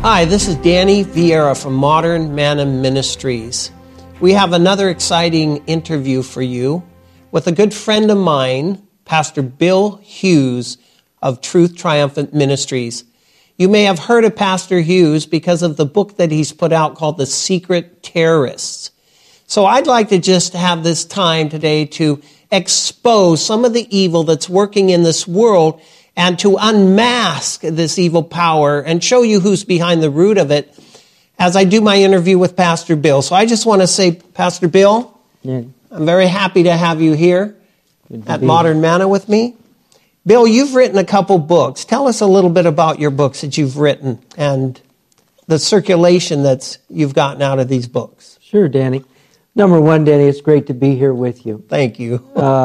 Hi, this is Danny Vieira from Modern Manna Ministries. We have another exciting interview for you with a good friend of mine, Pastor Bill Hughes of Truth Triumphant Ministries. You may have heard of Pastor Hughes because of the book that he's put out called The Secret Terrorists. So I'd like to just have this time today to expose some of the evil that's working in this world and to unmask this evil power and show you who's behind the root of it as I do my interview with Pastor Bill. So I just want to say, Pastor Bill, I'm very happy to have you here at Modern Manna with me. Bill, you've written a couple books. Tell us a little bit about your books that you've written and the circulation that you've gotten out of these books. Sure, Danny. Number one, Danny, it's great to be here with you. Thank you.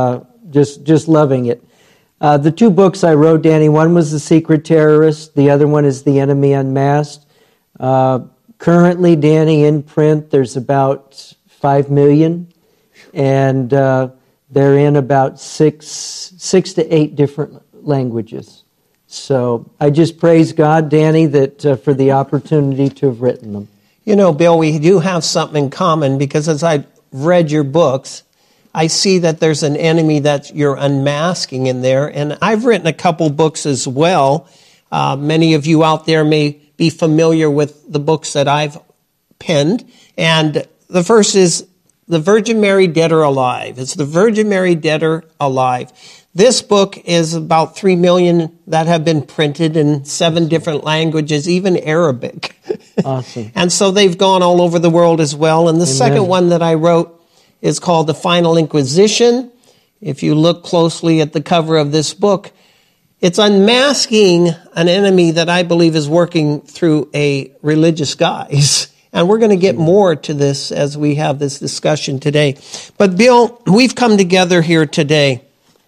Just loving it. The two books I wrote, Danny, one was The Secret Terrorist, the other one is The Enemy Unmasked. Currently, Danny, in print, there's about 5 million, and they're in about six to eight different languages. So I just praise God, Danny, that for the opportunity to have written them. You know, Bill, we do have something in common because as I read your books, I see that there's an enemy that you're unmasking in there. And I've written a couple books as well. Many of you out there may be familiar with the books that I've penned. And the first is The Virgin Mary, Dead or Alive. It's The Virgin Mary, Dead or Alive. This book is about 3 million that have been printed in 7 different languages, even Arabic. Awesome. And so they've gone all over the world as well. And the second one that I wrote is called The Final Inquisition. If you look closely at the cover of this book, it's unmasking an enemy that I believe is working through a religious guise. And we're going to get more to this as we have this discussion today. But Bill, we've come together here today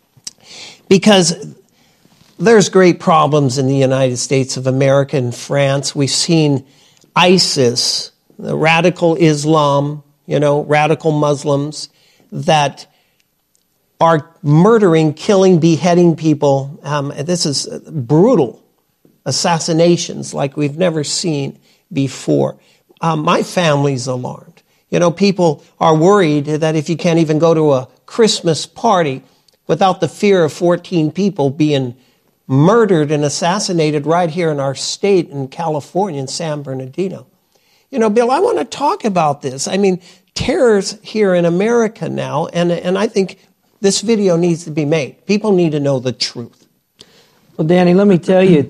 because there's great problems in the United States of America and France. We've seen ISIS, the radical Islam, radical Muslims that are murdering, killing, beheading people. This is brutal assassinations like we've never seen before. My family's alarmed. People are worried that if you can't even go to a Christmas party without the fear of 14 people being murdered and assassinated right here in our state in California, in San Bernardino. Bill, I want to talk about this. I mean, terror's here in America now, and I think this video needs to be made. People need to know the truth. Well, Danny, let me tell you,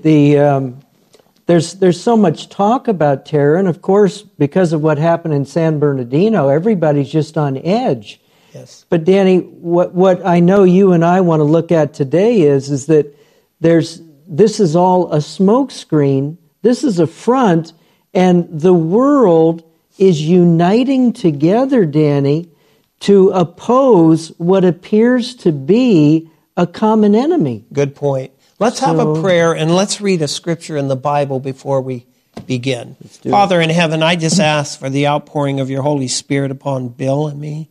there's so much talk about terror, and of course, because of what happened in San Bernardino, everybody's just on edge. Yes. But Danny, what I know you and I want to look at today is that this is all a smokescreen. This is a front. And the world is uniting together, Danny, to oppose what appears to be a common enemy. Good point. Let's have a prayer and let's read a scripture in the Bible before we begin. Father in heaven, I just ask for the outpouring of your Holy Spirit upon Bill and me.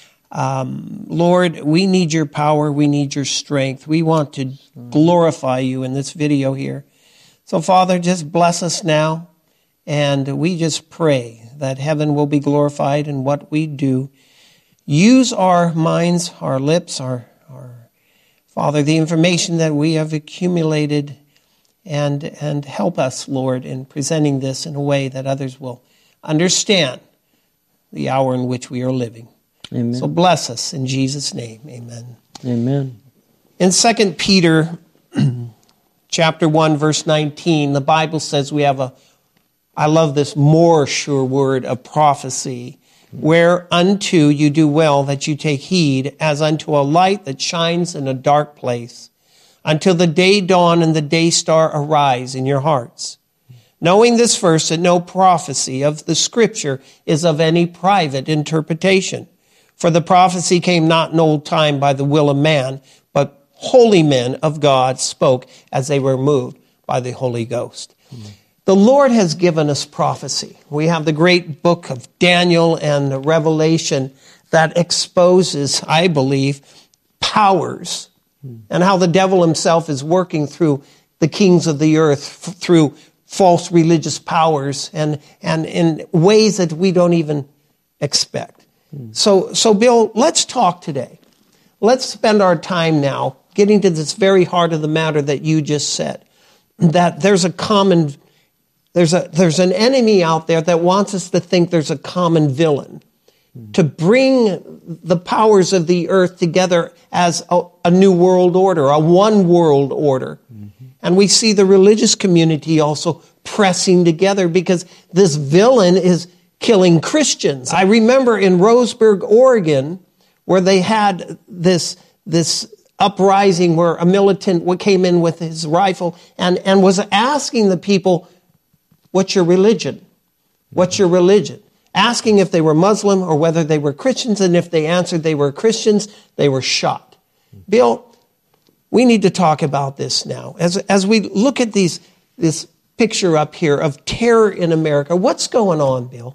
Lord, we need your power. We need your strength. We want to glorify you in this video here. So, Father, just bless us now. And we just pray that heaven will be glorified in what we do. Use our minds, our lips, our Father, the information that we have accumulated, and help us, Lord, in presenting this in a way that others will understand the hour in which we are living. Amen. So bless us in Jesus' name. Amen. Amen. In 2 Peter chapter 1, verse 19, the Bible says we have I love this more sure word of prophecy, whereunto you do well that you take heed as unto a light that shines in a dark place, until the day dawn and the day star arise in your hearts. Knowing this first, that no prophecy of the Scripture is of any private interpretation. For the prophecy came not in old time by the will of man, but holy men of God spoke as they were moved by the Holy Ghost. The Lord has given us prophecy. We have the great book of Daniel and the Revelation that exposes, I believe, powers and how the devil himself is working through the kings of the earth, through false religious powers and in ways that we don't even expect. So Bill, let's talk today. Let's spend our time now getting to this very heart of the matter that you just said, that there's an enemy out there that wants us to think there's a common villain, to bring the powers of the earth together as a new world order, a one world order. And we see the religious community also pressing together because this villain is killing Christians. I remember in Roseburg, Oregon, where they had this uprising where a militant came in with his rifle and was asking the people, what's your religion? What's your religion? Asking if they were Muslim or whether they were Christians, and if they answered they were Christians, they were shot. Bill, we need to talk about this now. As we look at this picture up here of terror in America, what's going on, Bill?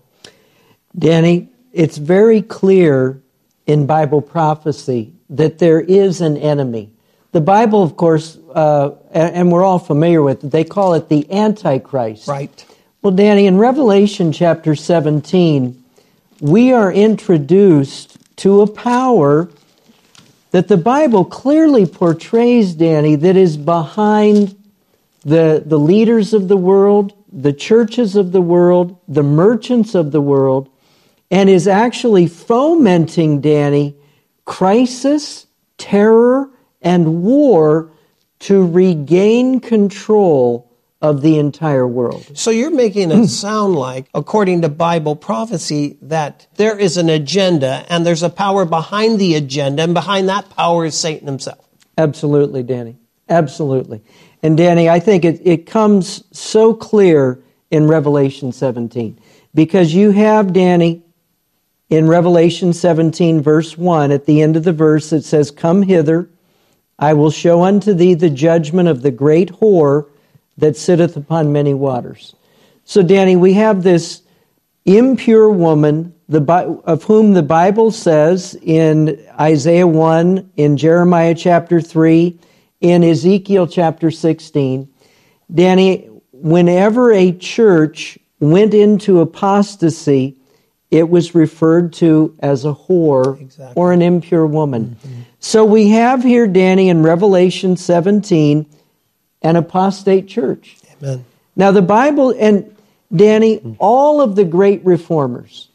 Danny, it's very clear in Bible prophecy that there is an enemy. The Bible, of course, and we're all familiar with it, they call it the Antichrist. Right. Well, Danny, in Revelation chapter 17, we are introduced to a power that the Bible clearly portrays, Danny, that is behind the leaders of the world, the churches of the world, the merchants of the world, and is actually fomenting, Danny, crisis, terror, and war to regain control of the entire world. So you're making it sound like, according to Bible prophecy, that there is an agenda and there's a power behind the agenda, and behind that power is Satan himself. Absolutely, Danny. Absolutely. And Danny, I think it comes so clear in Revelation 17. Because you have, Danny, in Revelation 17, verse 1, at the end of the verse, it says, "Come hither, I will show unto thee the judgment of the great whore that sitteth upon many waters." So, Danny, we have this impure woman of whom the Bible says in Isaiah 1, in Jeremiah chapter 3, in Ezekiel chapter 16. Danny, whenever a church went into apostasy, it was referred to as a whore or an impure woman. Mm-hmm. So we have here, Danny, in Revelation 17, an apostate church. Amen. Now the Bible, and Danny, all of the great reformers,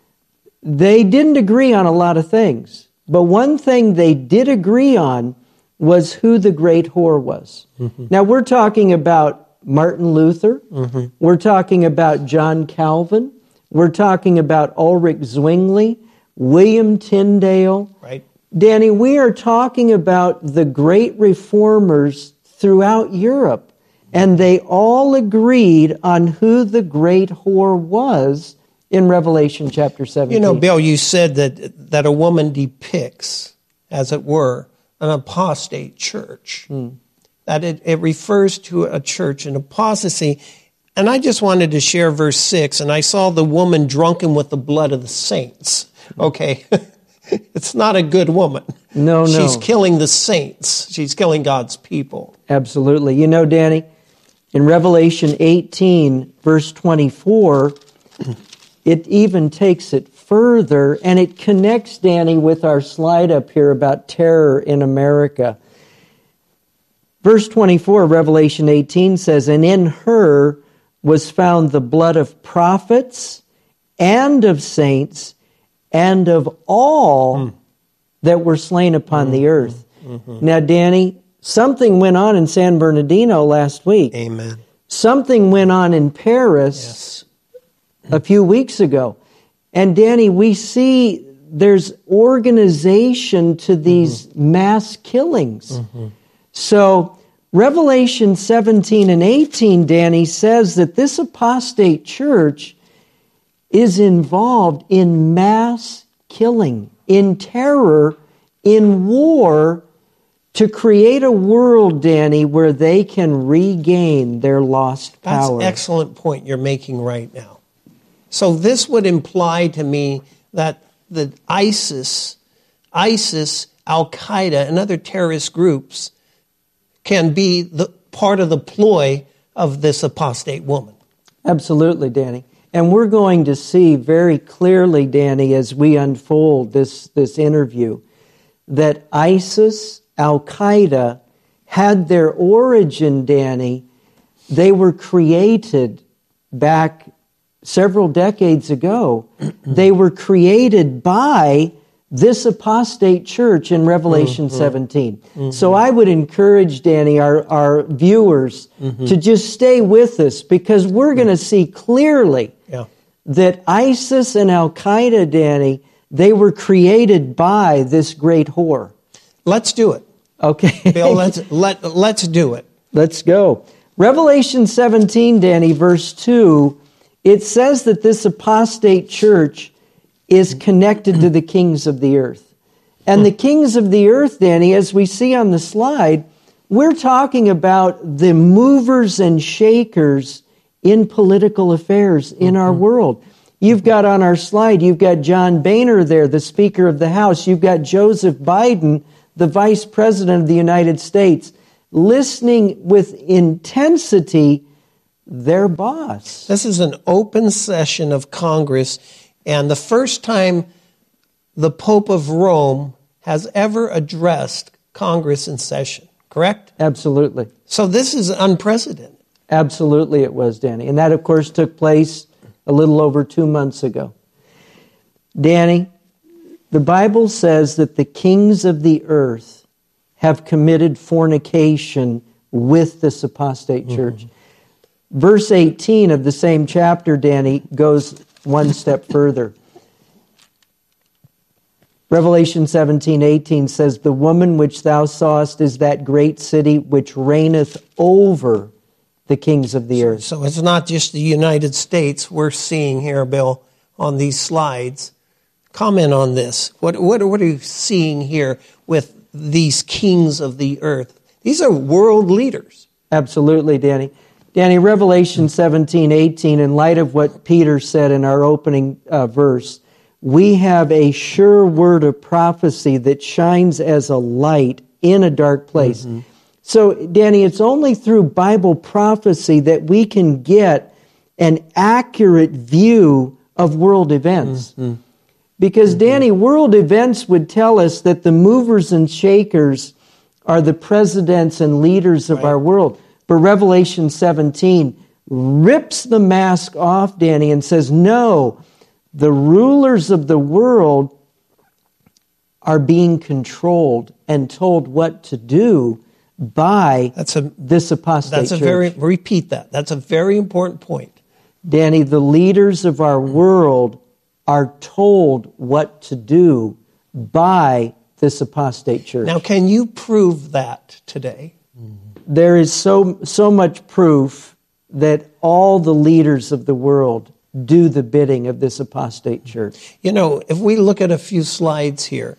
they didn't agree on a lot of things. But one thing they did agree on was who the great whore was. Mm-hmm. Now we're talking about Martin Luther. Mm-hmm. We're talking about John Calvin. We're talking about Ulrich Zwingli, William Tyndale. Right. Danny, we are talking about the great reformers throughout Europe. And they all agreed on who the great whore was in Revelation chapter 17. You know, Bill, you said that a woman depicts, as it were, an apostate church. That it refers to a church in apostasy. And I just wanted to share verse 6, and I saw the woman drunken with the blood of the saints. Okay, it's not a good woman. No. She's killing the saints. She's killing God's people. Absolutely. You know, Danny, in Revelation 18, verse 24, it even takes it further, and it connects, Danny, with our slide up here about terror in America. Verse 24 of Revelation 18 says, "And in her was found the blood of prophets and of saints and of all that were slain upon the earth." Mm-hmm. Now, Danny, something went on in San Bernardino last week. Amen. Something went on in Paris a few weeks ago. And Danny, we see there's organization to these mass killings. Mm-hmm. So Revelation 17 and 18, Danny, says that this apostate church is involved in mass killing, in terror, in war, to create a world, Danny, where they can regain their lost power. That's an excellent point you're making right now. So this would imply to me that the ISIS, Al-Qaeda, and other terrorist groups can be the part of the ploy of this apostate woman. Absolutely, Danny. And we're going to see very clearly, Danny, as we unfold this interview, that ISIS, Al-Qaeda, had their origin, Danny. They were created back several decades ago. They were created by this apostate church in Revelation 17. So I would encourage, Danny, our viewers to just stay with us, because we're going to see clearly that ISIS and Al-Qaeda, Danny, they were created by this great whore. Let's do it. Okay. Bill, let's do it. Let's go. Revelation 17, Danny, verse 2, it says that this apostate church is connected to the kings of the earth. And the kings of the earth, Danny, as we see on the slide, we're talking about the movers and shakers in political affairs in our world. You've got on our slide, you've got John Boehner there, the Speaker of the House. You've got Joseph Biden, the Vice President of the United States, listening with intensity their boss. This is an open session of Congress, and the first time the Pope of Rome has ever addressed Congress in session, correct? Absolutely. So this is unprecedented. Absolutely it was, Danny. And that, of course, took place a little over 2 months ago. Danny, the Bible says that the kings of the earth have committed fornication with this apostate church. Verse 18 of the same chapter, Danny, goes one step further. Revelation 17:18 says, "The woman which thou sawest is that great city which reigneth over the kings of the earth." So it's not just the United States we're seeing here, Bill, on these slides. Comment on this. What are you seeing here with these kings of the earth? These are world leaders. Absolutely, Danny. Danny, Revelation 17:18, in light of what Peter said in our opening verse, we have a sure word of prophecy that shines as a light in a dark place. So, Danny, it's only through Bible prophecy that we can get an accurate view of world events. Because, Danny, world events would tell us that the movers and shakers are the presidents and leaders of our world. But Revelation 17 rips the mask off, Danny, and says, no, the rulers of the world are being controlled and told what to do by this apostate church. Repeat that. That's a very important point. Danny, the leaders of our world are told what to do by this apostate church. Now, can you prove that today? There is so much proof that all the leaders of the world do the bidding of this apostate church. You know, if we look at a few slides here,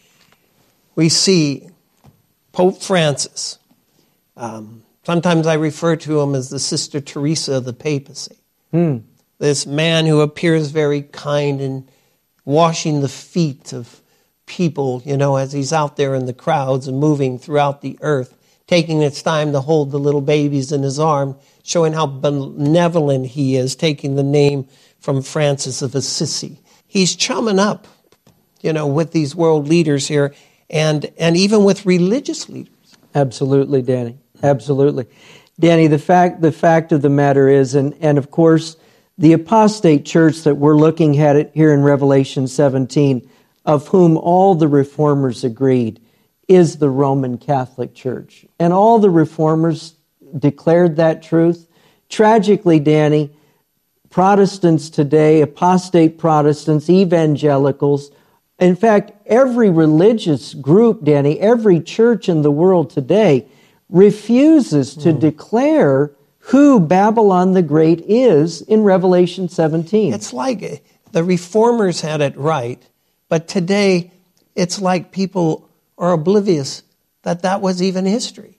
we see Pope Francis. Sometimes I refer to him as the Sister Teresa of the papacy. This man who appears very kind and washing the feet of people, you know, as he's out there in the crowds and moving throughout the earth, taking its time to hold the little babies in his arm, showing how benevolent he is, taking the name from Francis of Assisi. He's chumming up, you know, with these world leaders here and even with religious leaders. Absolutely, Danny. Absolutely. Danny, the fact of the matter is, and of course, the apostate church that we're looking at it here in Revelation 17, of whom all the reformers agreed, is the Roman Catholic Church. And all the reformers declared that truth. Tragically, Danny, Protestants today, apostate Protestants, evangelicals, in fact, every religious group, Danny, every church in the world today refuses to declare who Babylon the Great is in Revelation 17. It's like the reformers had it right, but today it's like people are oblivious that was even history.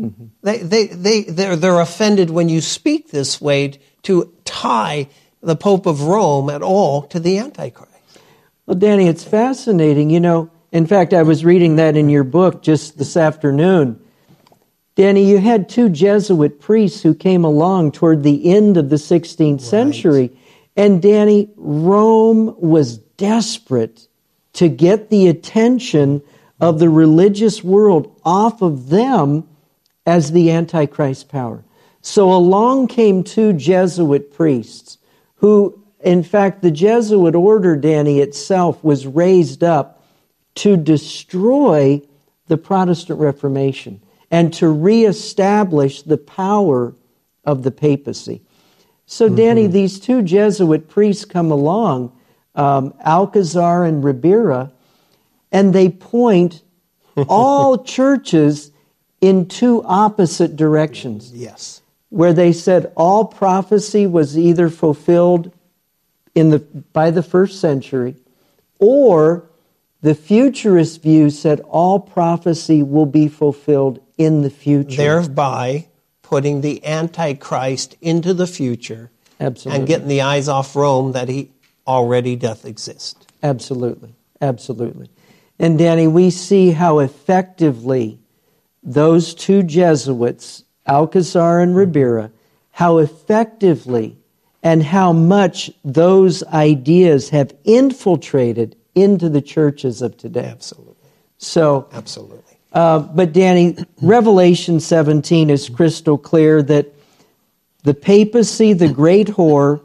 They're offended when you speak this way to tie the Pope of Rome at all to the Antichrist. Well, Danny, it's fascinating. You know, in fact, I was reading that in your book just this afternoon. Danny, you had two Jesuit priests who came along toward the end of the 16th century. And Danny, Rome was desperate to get the attention of the religious world off of them as the Antichrist power. So along came two Jesuit priests who, in fact, the Jesuit order, Danny, itself was raised up to destroy the Protestant Reformation and to reestablish the power of the papacy. So, Danny, these two Jesuit priests come along, Alcazar and Ribera, and they point all churches in two opposite directions. Yes. Where they said all prophecy was either fulfilled by the first century, or the futurist view said all prophecy will be fulfilled in the future. Thereby putting the Antichrist into the future. Absolutely. And getting the eyes off Rome that he already doth exist. Absolutely. Absolutely. And Danny, we see how effectively those two Jesuits, Alcazar and Ribera, how effectively and how much those ideas have infiltrated into the churches of today. Absolutely. So, absolutely. But Danny, Revelation 17 is crystal clear that the papacy, the great whore,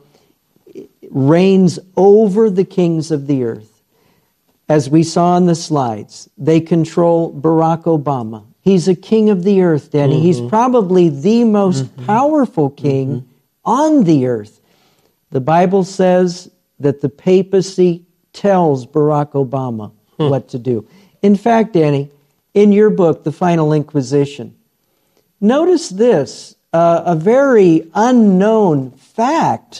reigns over the kings of the earth. As we saw on the slides, they control Barack Obama. He's a king of the earth, Danny. He's probably the most powerful king on the earth. The Bible says that the papacy tells Barack Obama what to do. In fact, Danny, in your book, The Final Inquisition, notice this, a very unknown fact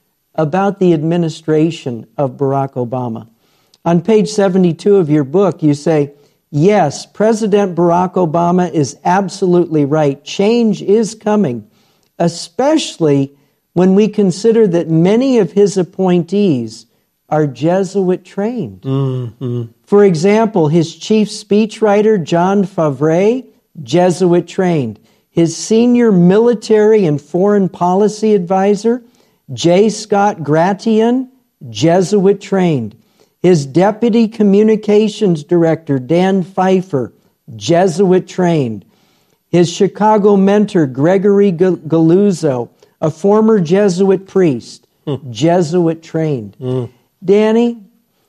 about the administration of Barack Obama. On page 72 of your book, you say, yes, President Barack Obama is absolutely right. Change is coming, especially when we consider that many of his appointees are Jesuit trained. For example, his chief speechwriter, John Favre, Jesuit trained. His senior military and foreign policy advisor, J. Scott Gratian, Jesuit trained. His deputy communications director, Dan Pfeiffer, Jesuit trained. His Chicago mentor, Gregory Galuzzo, a former Jesuit priest, Jesuit trained. Danny,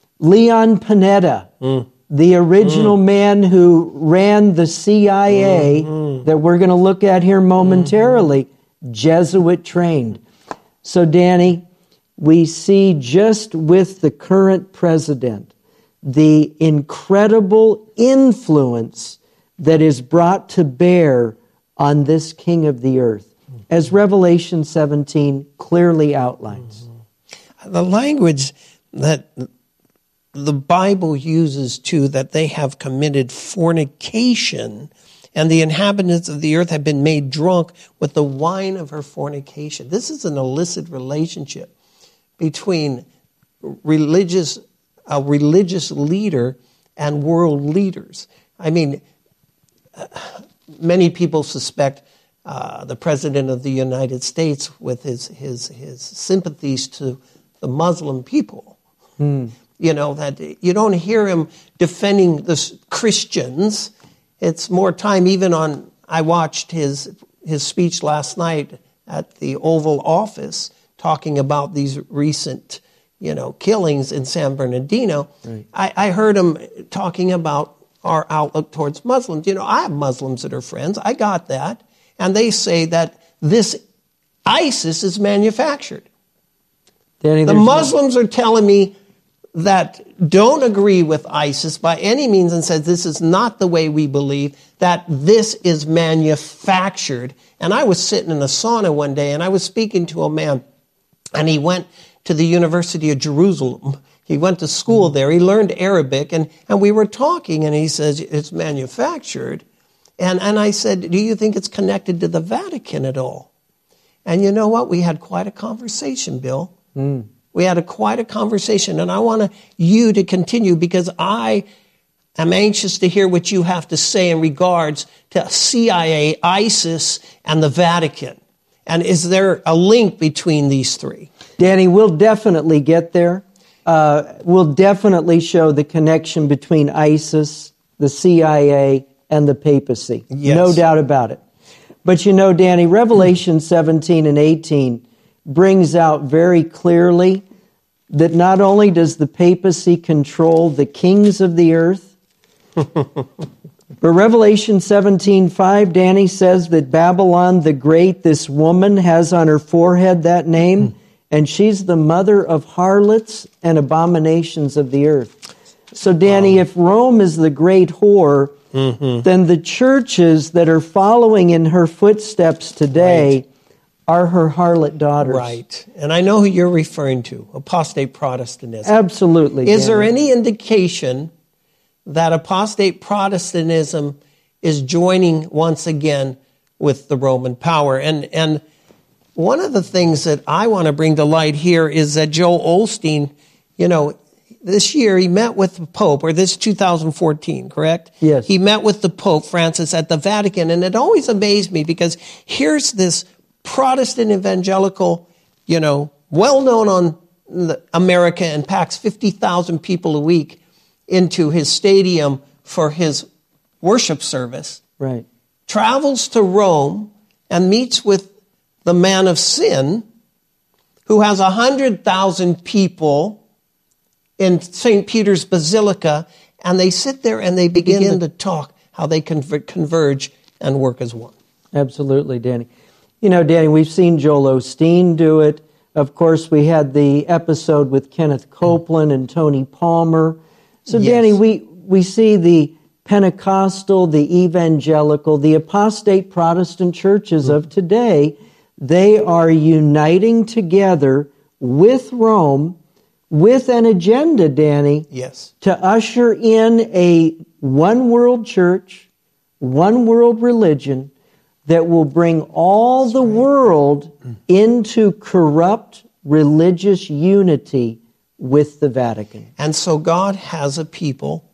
Leon Panetta, the original man who ran the CIA that we're going to look at here momentarily, Jesuit trained. So, Danny, we see just with the current president the incredible influence that is brought to bear on this king of the earth, as Revelation 17 clearly outlines. The language that the Bible uses too, that they have committed fornication, and the inhabitants of the earth have been made drunk with the wine of her fornication. This is an illicit relationship between a religious leader and world leaders. I mean, many people suspect the President of the United States with his sympathies to the Muslim people. You know, that you don't hear him defending the Christians. It's more time I watched his speech last night at the Oval Office talking about these recent, killings in San Bernardino. Right. I heard him talking about our outlook towards Muslims. I have Muslims that are friends. I got that. And they say that this ISIS is manufactured. Danny, the Muslims are telling me that don't agree with ISIS by any means and said this is not the way we believe, that this is manufactured. And I was sitting in a sauna one day and I was speaking to a man, and he went to the University of Jerusalem. He went to school there. He learned Arabic, and we were talking, and he says it's manufactured. And I said, do you think it's connected to the Vatican at all? And you know what? We had quite a conversation, Bill. We had quite a conversation, and I want you to continue, because I am anxious to hear what you have to say in regards to CIA, ISIS, and the Vatican. And is there a link between these three? Danny, we'll definitely get there. We'll definitely show the connection between ISIS, the CIA, and the papacy. Yes. No doubt about it. But you know, Danny, Revelation 17 and 18 brings out very clearly that not only does the papacy control the kings of the earth, but Revelation 17:5, Danny, says that Babylon the Great, this woman, has on her forehead that name, and she's the mother of harlots and abominations of the earth. So, Danny, if Rome is the great whore, then the churches that are following in her footsteps today are her harlot daughters. Right. And I know who you're referring to, apostate Protestantism. Absolutely. Is there Danny. any indication that apostate Protestantism is joining once again with the Roman power? And one of the things that I want to bring to light here is that Joel Osteen, you know, this year he met with the Pope, or this 2014, correct? Yes. He met with the Pope Francis at the Vatican, and it always amazed me because here's this Protestant evangelical, you know, well-known on America, and packs 50,000 people a week into his stadium for his worship service. Right. Travels to Rome and meets with the man of sin who has 100,000 people in St. Peter's Basilica, and they sit there and they begin to talk how they converge and work as one. Absolutely, Danny. You know, Danny, we've seen Joel Osteen do it. Of course, we had the episode with Kenneth Copeland and Tony Palmer. So, Yes. Danny, we see the Pentecostal, the evangelical, the apostate Protestant churches of today. They are uniting together with Rome, with an agenda, Danny, Yes. to usher in a one world church, one world religion that will bring all the world into corrupt religious unity with the Vatican. And so God has a people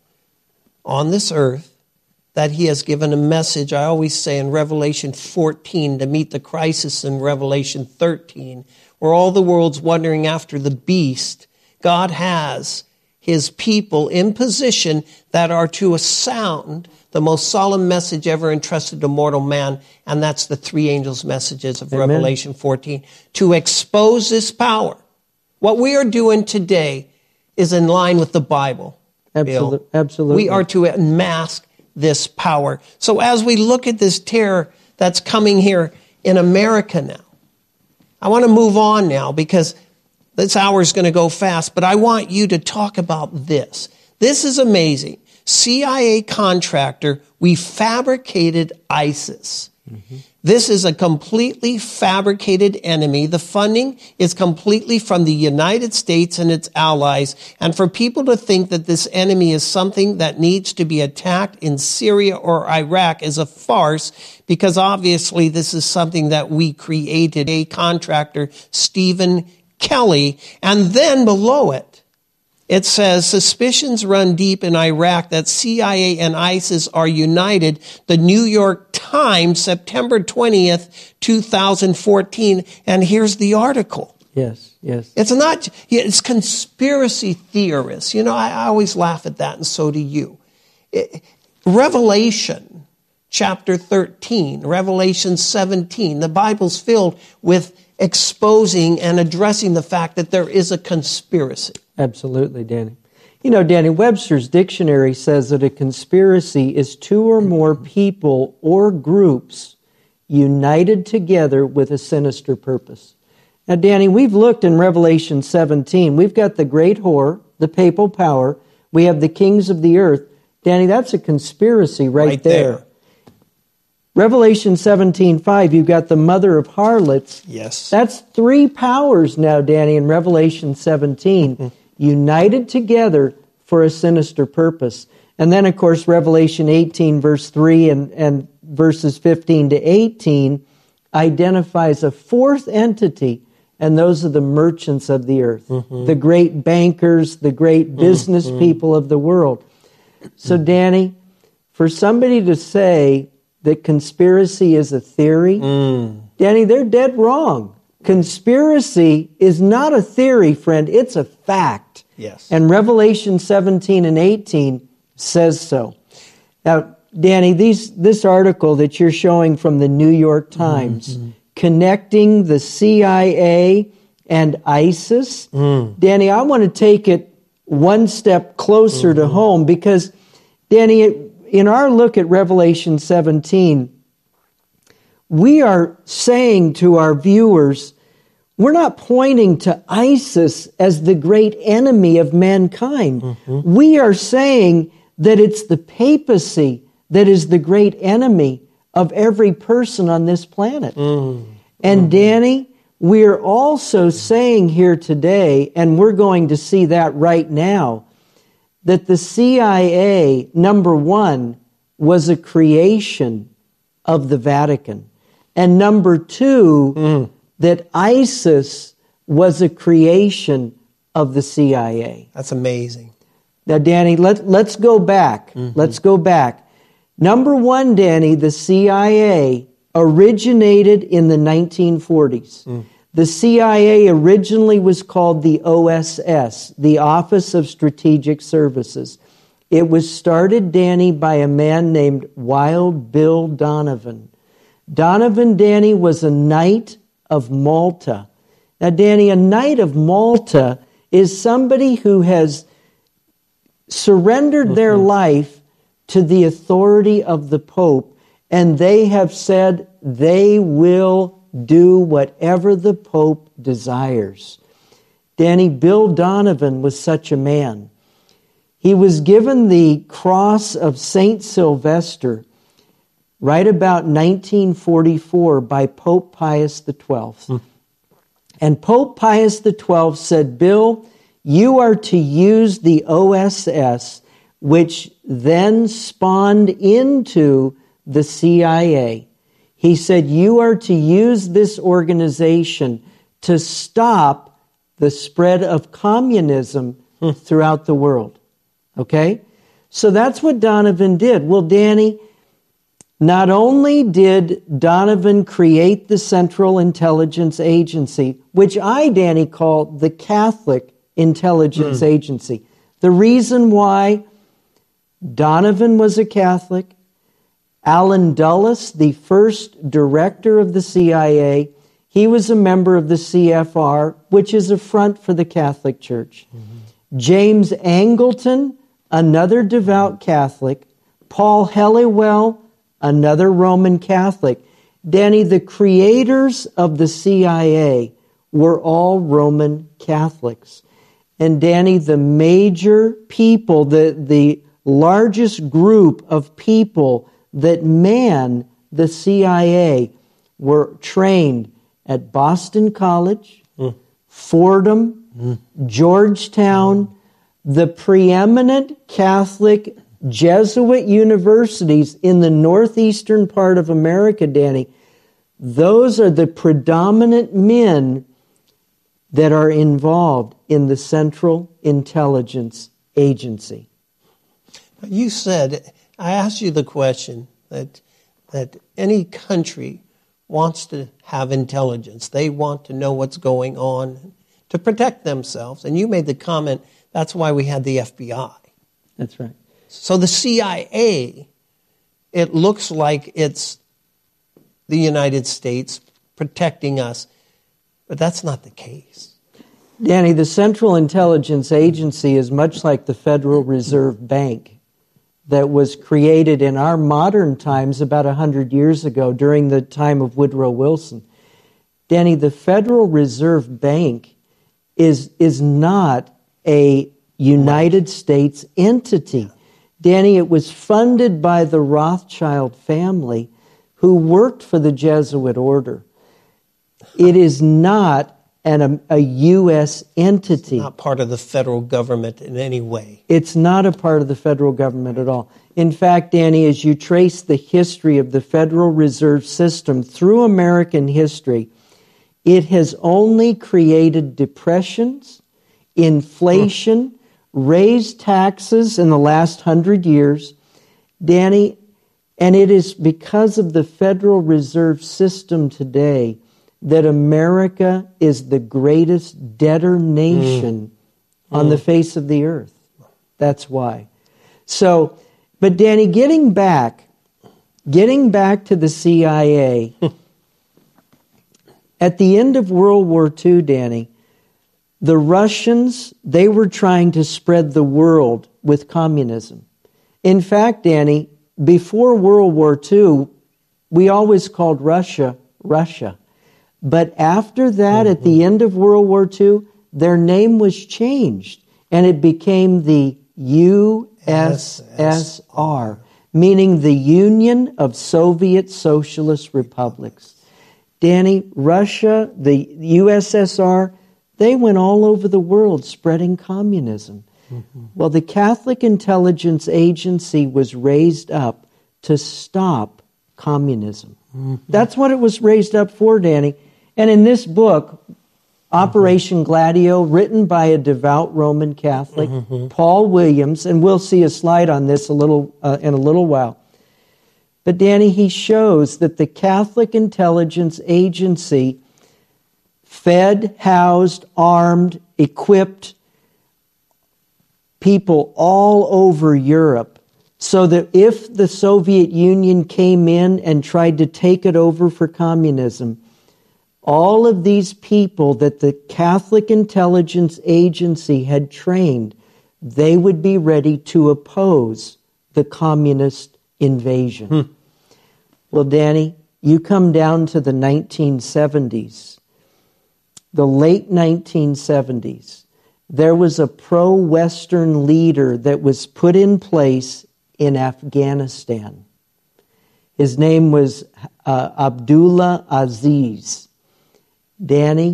on this earth that he has given a message, I always say in Revelation 14, to meet the crisis in Revelation 13, where all the world's wondering after the beast. God has his people in position that are to sound the most solemn message ever entrusted to mortal man, and that's the three angels' messages of Amen. Revelation 14, to expose this power. What we are doing today is in line with the Bible. Bill. Absolutely. We are to unmask this power. So as we look at this terror that's coming here in America now, I want to move on now because this hour is going to go fast, but I want you to talk about this. This is amazing. CIA contractor, we fabricated ISIS. This is a completely fabricated enemy. The funding is completely from the United States and its allies. And for people to think that this enemy is something that needs to be attacked in Syria or Iraq is a farce, because obviously this is something that we created. A contractor, Stephen Kelly, and then below it, it says, suspicions run deep in Iraq that CIA and ISIS are united. The New York Times, September 20th, 2014. And here's the article. Yes, yes. It's not, it's conspiracy theorists. You know, I always laugh at that, and so do you. Revelation chapter 13, Revelation 17, the Bible's filled with exposing and addressing the fact that there is a conspiracy. Absolutely, Danny. You know, Danny, Webster's dictionary says that a conspiracy is two or more people or groups united together with a sinister purpose. Now, Danny, we've looked in Revelation 17. We've got the great whore, the papal power. We have the kings of the earth. Danny, that's a conspiracy right there. Revelation 17:5, you've got the mother of harlots. Yes. That's three powers now, Danny, in Revelation 17, united together for a sinister purpose. And then, of course, Revelation 18, verse 3 and verses 15 to 18 identifies a fourth entity, and those are the merchants of the earth, the great bankers, the great business people of the world. So, Danny, for somebody to say that conspiracy is a theory, Danny, they're dead wrong. Conspiracy is not a theory, friend. It's a fact. Yes. And Revelation 17 and 18 says so. Now, Danny, this article that you're showing from the New York Times, connecting the CIA and ISIS, Danny, I want to take it one step closer to home because, Danny, in our look at Revelation 17, we are saying to our viewers, we're not pointing to ISIS as the great enemy of mankind. We are saying that it's the papacy that is the great enemy of every person on this planet. And Danny, we're also saying here today, and we're going to see that right now, that the CIA, number one, was a creation of the Vatican. And number two, that ISIS was a creation of the CIA. That's amazing. Now, Danny, let's go back. Let's go back. Number one, Danny, the CIA originated in the 1940s. The CIA originally was called the OSS, the Office of Strategic Services. It was started, Danny, by a man named Wild Bill Donovan. Donovan, Danny, was a Knight of Malta. Now, Danny, a Knight of Malta is somebody who has surrendered their life to the authority of the Pope, and they have said they will do whatever the Pope desires. Danny, Bill Donovan was such a man. He was given the cross of St. Sylvester right about 1944 by Pope Pius XII. And Pope Pius XII said, Bill, you are to use the OSS, which then spawned into the CIA. He said, you are to use this organization to stop the spread of communism throughout the world. Okay? So that's what Donovan did. Well, Danny, not only did Donovan create the Central Intelligence Agency, which I, Danny, call the Catholic Intelligence Agency. The reason why Donovan was a Catholic, Allen Dulles, the first director of the CIA, he was a member of the CFR, which is a front for the Catholic Church. James Angleton, another devout Catholic. Paul Helliwell, another Roman Catholic. Danny, the creators of the CIA were all Roman Catholics. And Danny, the major people, the largest group of people that man the CIA were trained at Boston College, Fordham, Georgetown, the preeminent Catholic Jesuit universities in the northeastern part of America, Danny. Those are the predominant men that are involved in the Central Intelligence Agency. You said, I asked you the question that any country wants to have intelligence. They want to know what's going on to protect themselves. And you made the comment, that's why we had the FBI. That's right. So the CIA, it looks like it's the United States protecting us, but that's not the case. Danny, the Central Intelligence Agency is much like the Federal Reserve Bank that was created in our modern times about 100 years ago during the time of Woodrow Wilson. Danny, the Federal Reserve Bank is not a United States entity. Danny, it was funded by the Rothschild family who worked for the Jesuit order. It is not a U.S. entity. It's not part of the federal government in any way. It's not a part of the federal government at all. In fact, Danny, as you trace the history of the Federal Reserve System through American history, it has only created depressions, inflation, raised taxes in the last 100 years, Danny, and it is because of the Federal Reserve System today that America is the greatest debtor nation on the face of the earth. That's why. So, but Danny, getting back to the CIA, at the end of World War II, Danny, the Russians, they were trying to spread the world with communism. In fact, Danny, before World War II, we always called Russia, Russia. But after that, at the end of World War II, their name was changed, and it became the USSR, meaning the Union of Soviet Socialist Republics. Danny, Russia, the USSR, they went all over the world spreading communism. Well, the Catholic Intelligence Agency was raised up to stop communism. That's what it was raised up for, Danny. And in this book, Operation Gladio, written by a devout Roman Catholic, Paul Williams, and we'll see a slide on this in a little while. But Danny, he shows that the Catholic Intelligence Agency fed, housed, armed, equipped people all over Europe, so that if the Soviet Union came in and tried to take it over for communism, all of these people that the Catholic Intelligence Agency had trained, they would be ready to oppose the communist invasion. Well, Danny, you come down to the 1970s, the late 1970s. There was a pro-Western leader that was put in place in Afghanistan. His name was Abdullah Aziz. Danny,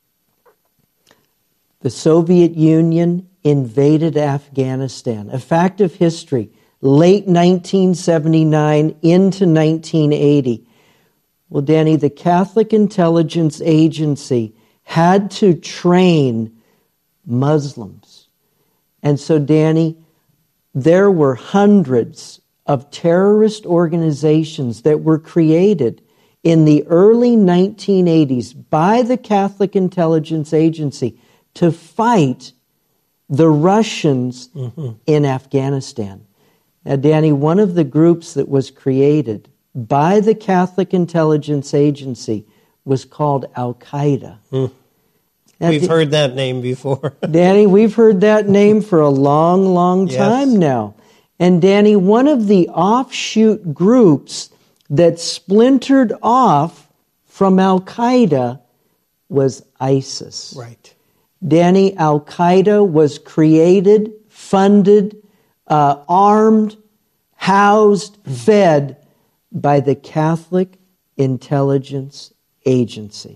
the Soviet Union invaded Afghanistan. A fact of history, late 1979 into 1980. Well, Danny, the Catholic Intelligence Agency had to train Muslims. And so, Danny, there were hundreds of terrorist organizations that were created in the early 1980s by the Catholic Intelligence Agency to fight the Russians in Afghanistan. Now, Danny, one of the groups that was created by the Catholic Intelligence Agency was called Al-Qaeda. We've heard that name before. Danny, we've heard that name for a long, long time now. And Danny, one of the offshoot groups that splintered off from Al-Qaeda was ISIS. Right. Danny, Al-Qaeda was created, funded, armed, housed, fed by the Catholic Intelligence Agency.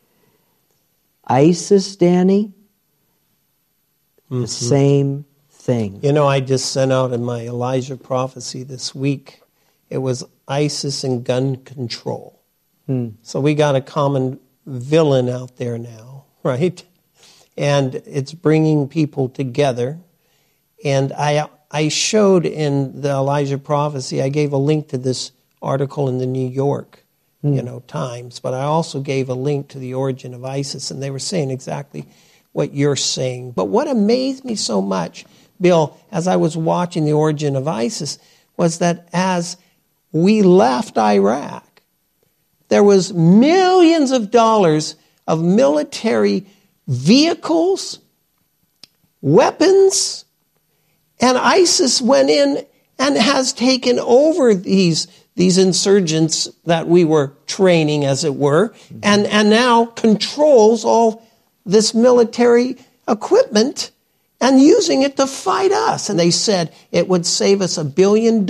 ISIS, Danny, the same thing. You know, I just sent out in my Elijah prophecy this week, it was ISIS and gun control. So we got a common villain out there now, right? And it's bringing people together. And I showed in the Elijah prophecy, I gave a link to this article in the New York Times, but I also gave a link to the origin of ISIS, and they were saying exactly what you're saying. But what amazed me so much, Bill, as I was watching the origin of ISIS, was that as we left Iraq, there was millions of dollars of military vehicles, weapons, and ISIS went in and has taken over these insurgents that we were training, as it were, and now controls all this military equipment and using it to fight us. And they said it would save us $1 billion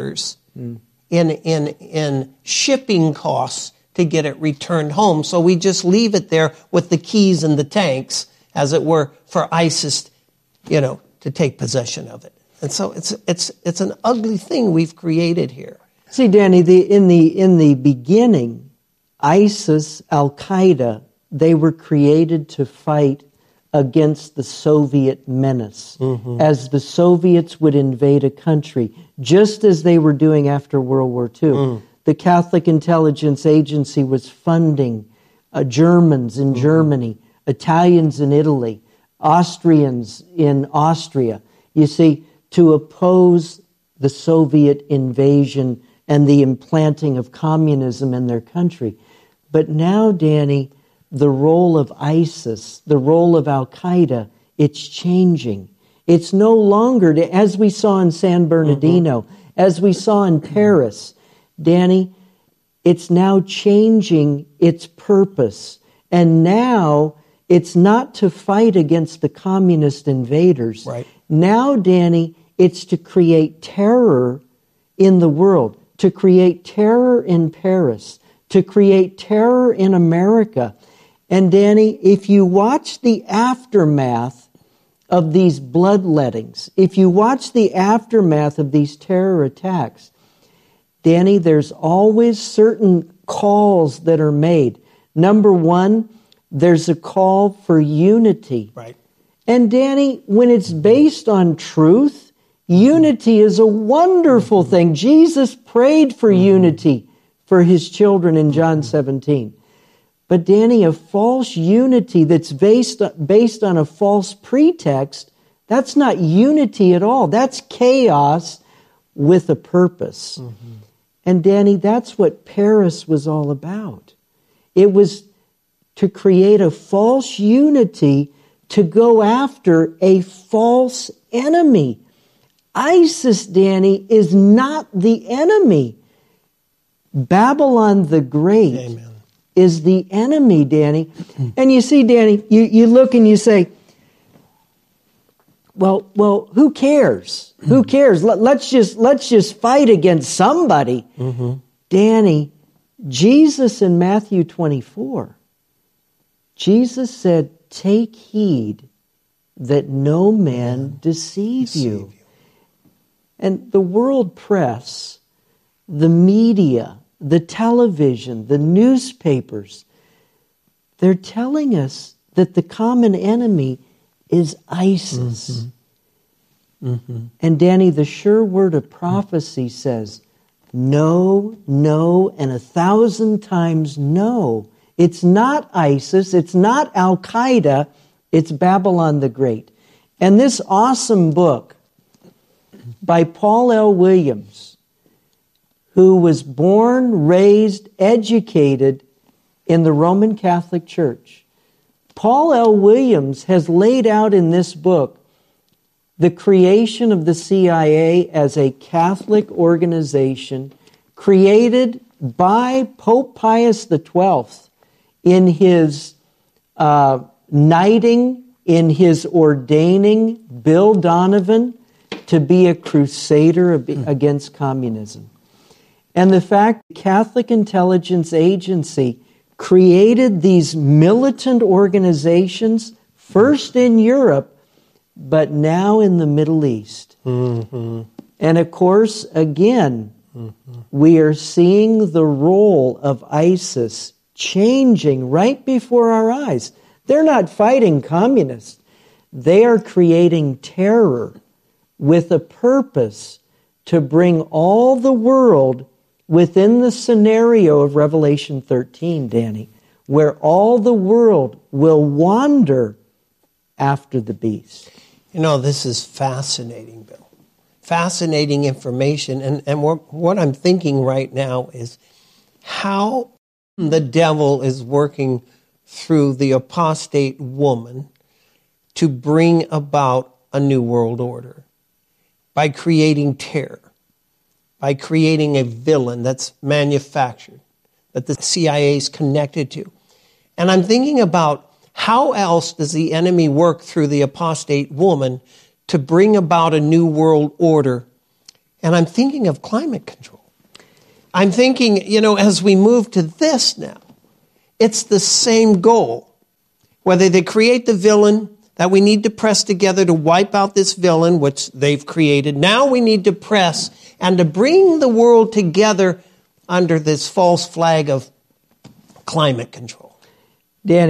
in shipping costs to get it returned home. So we just leave it there with the keys and the tanks, as it were, for ISIS, to take possession of it. And so it's an ugly thing we've created here. See, Danny, in the beginning, ISIS, Al-Qaeda, they were created to fight against the Soviet menace, as the Soviets would invade a country, just as they were doing after World War II. The Catholic Intelligence Agency was funding Germans in Germany, Italians in Italy, Austrians in Austria, you see, to oppose the Soviet invasion and the implanting of communism in their country. But now, Danny, the role of ISIS, the role of Al-Qaeda, it's changing. It's no longer, as we saw in San Bernardino, as we saw in Paris, Danny, it's now changing its purpose. And now it's not to fight against the communist invaders. Right. Now, Danny, it's to create terror in the world, to create terror in Paris, to create terror in America. And Danny, if you watch the aftermath of these bloodlettings, if you watch the aftermath of these terror attacks, Danny, there's always certain calls that are made. Number one, there's a call for unity. Right. And Danny, when it's based on truth, unity is a wonderful thing. Jesus prayed for unity for his children in John 17. But Danny, a false unity that's based on a false pretext, that's not unity at all. That's chaos with a purpose. And Danny, that's what Paris was all about. It was to create a false unity to go after a false enemy. ISIS, Danny, is not the enemy. Babylon the Great Amen. is the enemy, Danny. And you see, Danny, you look and you say, well, who cares? Who cares? Let's just fight against somebody. Danny, Jesus in Matthew 24, Jesus said, take heed that no man deceive you. And the world press, the media, the television, the newspapers, they're telling us that the common enemy is ISIS. And Danny, the sure word of prophecy says, no, no, and 1,000 times no. It's not ISIS, it's not Al-Qaeda, it's Babylon the Great. And this awesome book by Paul L. Williams, who was born, raised, educated in the Roman Catholic Church. Paul L. Williams has laid out in this book the creation of the CIA as a Catholic organization created by Pope Pius XII in his knighting, in his ordaining Bill Donovan to be a crusader against communism. And the fact the Catholic Intelligence Agency created these militant organizations, first in Europe, but now in the Middle East. And of course, again, we are seeing the role of ISIS changing right before our eyes. They're not fighting communists. They are creating terror with a purpose to bring all the world within the scenario of Revelation 13, Danny, where all the world will wander after the beast. You know, this is fascinating, Bill. Fascinating information. And what I'm thinking right now is how the devil is working through the apostate woman to bring about a new world order by creating terror, by creating a villain that's manufactured, that the CIA is connected to. And I'm thinking about how else does the enemy work through the apostate woman to bring about a new world order? And I'm thinking of climate control. I'm thinking, as we move to this now, it's the same goal. Whether they create the villain that we need to press together to wipe out this villain, which they've created. Now we need to press and to bring the world together under this false flag of climate control. Danny,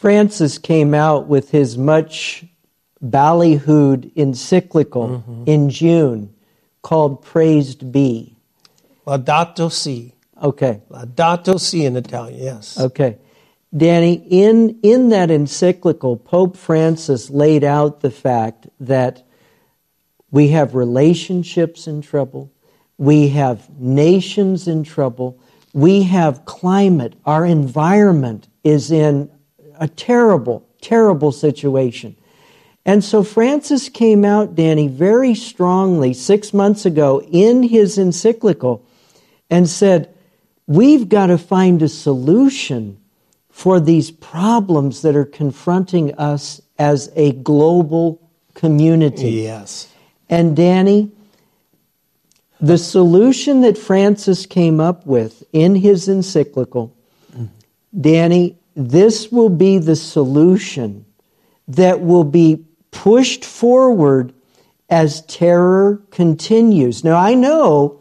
Francis came out with his much ballyhooed encyclical in June called Praised Be. Laudato Si. Okay. Laudato Si in Italian, yes. Okay. Danny, in that encyclical, Pope Francis laid out the fact that we have relationships in trouble, we have nations in trouble, we have climate, our environment is in a terrible, terrible situation. And so Francis came out, Danny, very strongly 6 months ago in his encyclical and said, we've got to find a solution for these problems that are confronting us as a global community. Yes. And Danny, the solution that Francis came up with in his encyclical, Danny, this will be the solution that will be pushed forward as terror continues. Now, I know,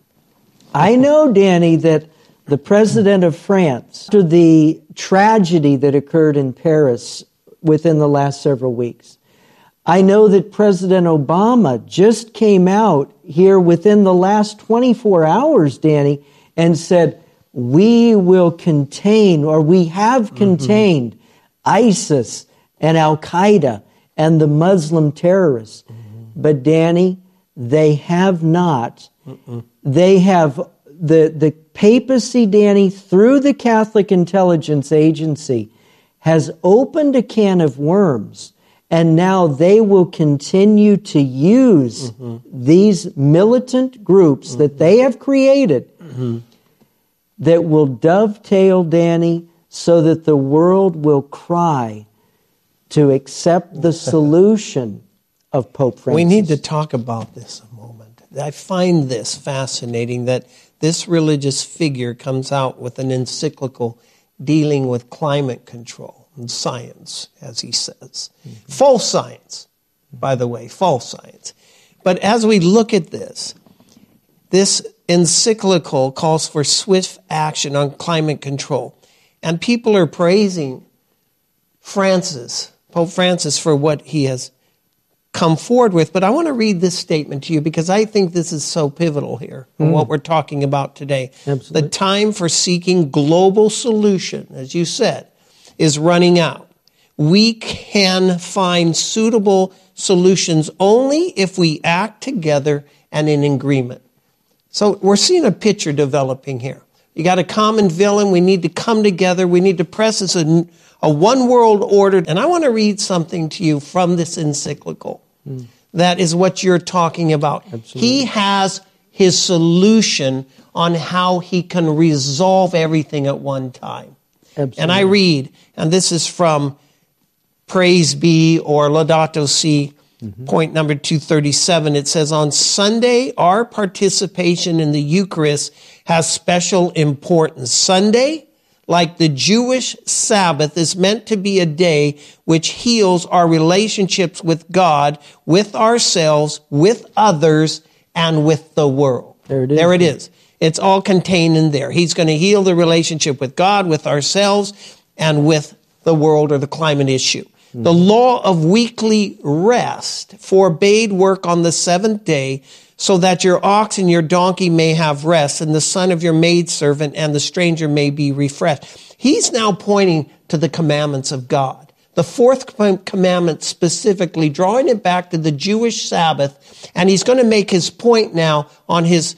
Danny, that the president of France, after the tragedy that occurred in Paris within the last several weeks, I know that President Obama just came out here within the last 24 hours, Danny, and said, we will contain, or we have contained ISIS and Al-Qaeda and the Muslim terrorists. But Danny, they have not. They have, the papacy, Danny, through the Catholic Intelligence Agency, has opened a can of worms, and now they will continue to use these militant groups that they have created that will dovetail, Danny, so that the world will cry to accept the solution of Pope Francis. We need to talk about this a moment. I find this fascinating that this religious figure comes out with an encyclical dealing with climate control and science, as he says. False science, by the way, false science. But as we look at this encyclical calls for swift action on climate control. And people are praising Pope Francis, for what he has come forward with. But I want to read this statement to you because I think this is so pivotal here for what we're talking about today. Absolutely. The time for seeking global solution, as you said, is running out. We can find suitable solutions only if we act together and in agreement. So we're seeing a picture developing here. You got a common villain. We need to come together. We need to press this a one world order. And I want to read something to you from this encyclical. That is what you're talking about. Absolutely. He has his solution on how he can resolve everything at one time. Absolutely. And I read, and this is from Praise Be or Laudato Si, point number 237. It says, on Sunday, our participation in the Eucharist has special importance. Sunday, like the Jewish Sabbath, is meant to be a day which heals our relationships with God, with ourselves, with others, and with the world. There it is. There it is. It's all contained in there. He's going to heal the relationship with God, with ourselves, and with the world or the climate issue. The law of weekly rest forbade work on the seventh day so that your ox and your donkey may have rest, and the son of your maidservant and the stranger may be refreshed. He's now pointing to the commandments of God. The fourth commandment specifically, drawing it back to the Jewish Sabbath, and he's going to make his point now on his,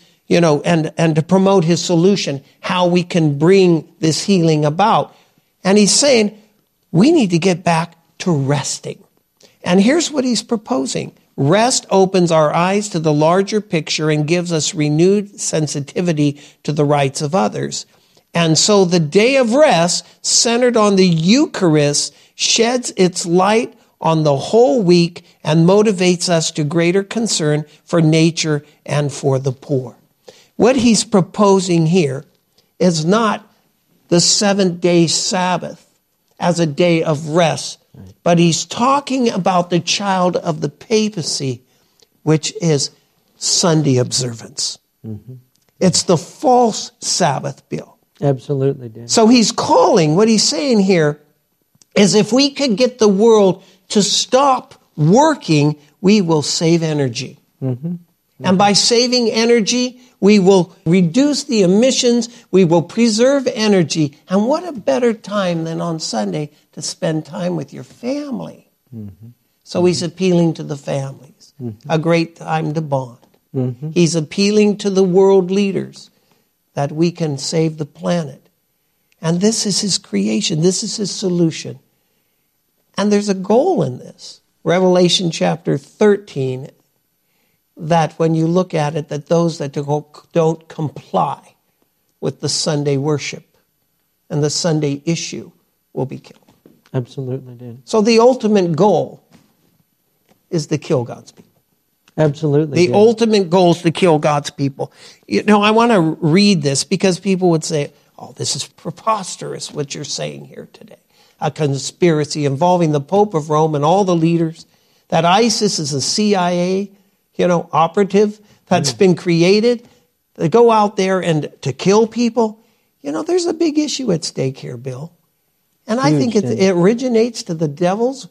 and to promote his solution, how we can bring this healing about. And he's saying, we need to get back to resting. And here's what he's proposing. Rest opens our eyes to the larger picture and gives us renewed sensitivity to the rights of others. And so the day of rest, centered on the Eucharist, sheds its light on the whole week and motivates us to greater concern for nature and for the poor. What he's proposing here is not the seventh-day Sabbath as a day of rest, but he's talking about the child of the papacy, which is Sunday observance. It's the false Sabbath, Bill. Absolutely, Dan. So he's calling, what he's saying here is if we could get the world to stop working, we will save energy. Mm-hmm. And by saving energy, we will reduce the emissions, we will preserve energy. And what a better time than on Sunday to spend time with your family. Mm-hmm. So he's appealing to the families, a great time to bond. Mm-hmm. He's appealing to the world leaders that we can save the planet. And this is his creation. This is his solution. And there's a goal in this. Revelation chapter 13, that when you look at it, that those that don't comply with the Sunday worship and the Sunday issue will be killed. Absolutely, Dan. So the ultimate goal is to kill God's people. Absolutely. The ultimate goal is to kill God's people. You know, I want to read this because people would say, oh, this is preposterous what you're saying here today. A conspiracy involving the Pope of Rome and all the leaders, that ISIS is a CIA, operative that's been created to go out there and to kill people. There's a big issue at stake here, Bill. And I think it originates to the devil's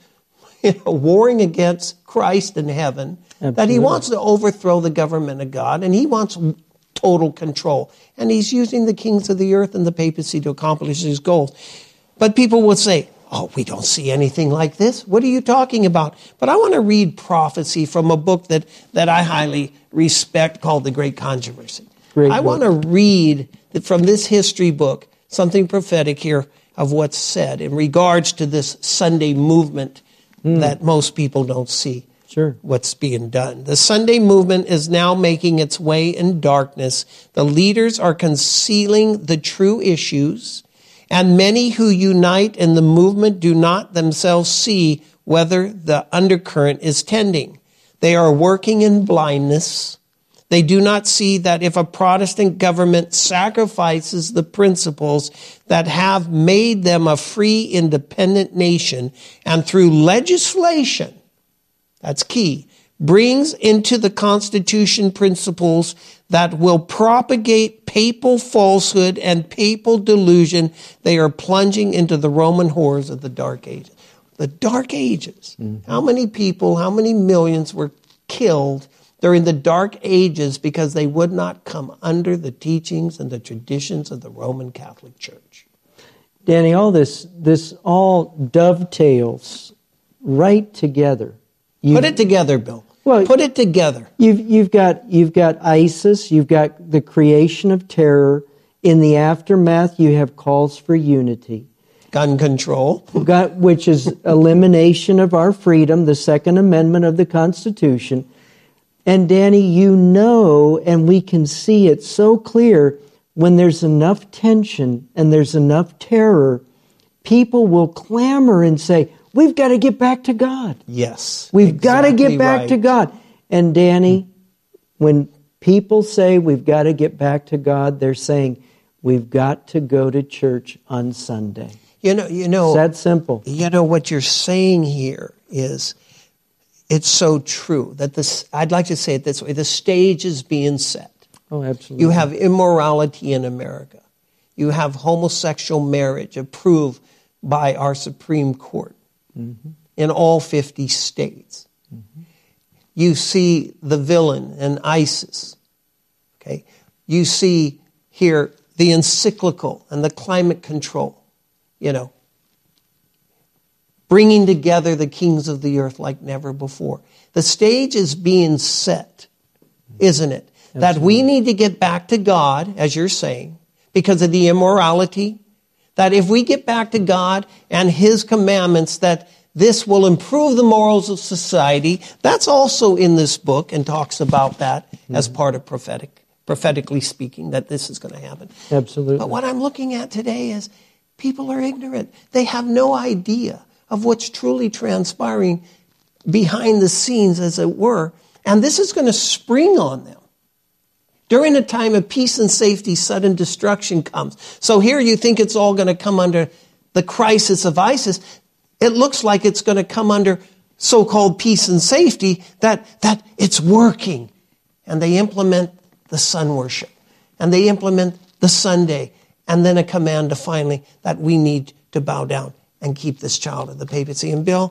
warring against Christ in heaven. Absolutely. That he wants to overthrow the government of God, and he wants total control. And he's using the kings of the earth and the papacy to accomplish his goals. But people will say, oh, we don't see anything like this. What are you talking about? But I want to read prophecy from a book that I highly respect called The Great Controversy. I want to read from this history book something prophetic here of what's said in regards to this Sunday movement that most people don't see. Sure. What's being done. The Sunday movement is now making its way in darkness. The leaders are concealing the true issues, and many who unite in the movement do not themselves see whether the undercurrent is tending. They are working in blindness. They do not see that if a Protestant government sacrifices the principles that have made them a free, independent nation, and through legislation, that's key, brings into the Constitution principles that will propagate papal falsehood and papal delusion, they are plunging into the Roman horrors of the Dark Ages. The Dark Ages. Mm-hmm. How many people, how many millions were killed during the Dark Ages because they would not come under the teachings and the traditions of the Roman Catholic Church? Danny, all this all dovetails right together. Put it together, Bill. Well, put it together. You've got ISIS. You've got the creation of terror. In the aftermath, you have calls for unity. Gun control, which is elimination of our freedom, the Second Amendment of the Constitution. And Danny, and we can see it so clear, when there's enough tension and there's enough terror, people will clamor and say, we've got to get back to God. Yes. We've got to get back to God. And Danny, when people say we've got to get back to God, they're saying we've got to go to church on Sunday. It's that simple. What you're saying here is, it's so true that I'd like to say it this way, the stage is being set. Oh, absolutely. You have immorality in America. You have homosexual marriage approved by our Supreme Court. Mm-hmm. In all 50 states. Mm-hmm. You see the villain in ISIS. Okay? You see here the encyclical and the climate control, bringing together the kings of the earth like never before. The stage is being set, isn't it? Absolutely. That we need to get back to God, as you're saying, because of the immorality. That if we get back to God and His commandments, that this will improve the morals of society. That's also in this book and talks about that as part of prophetically speaking, that this is going to happen. Absolutely. But what I'm looking at today is people are ignorant. They have no idea of what's truly transpiring behind the scenes, as it were. And this is going to spring on them. During a time of peace and safety, sudden destruction comes. So here you think it's all going to come under the crisis of ISIS. It looks like it's going to come under so-called peace and safety, that it's working. And they implement the sun worship. And they implement the Sunday. And then a command to finally that we need to bow down. and keep this child of the papacy. And Bill,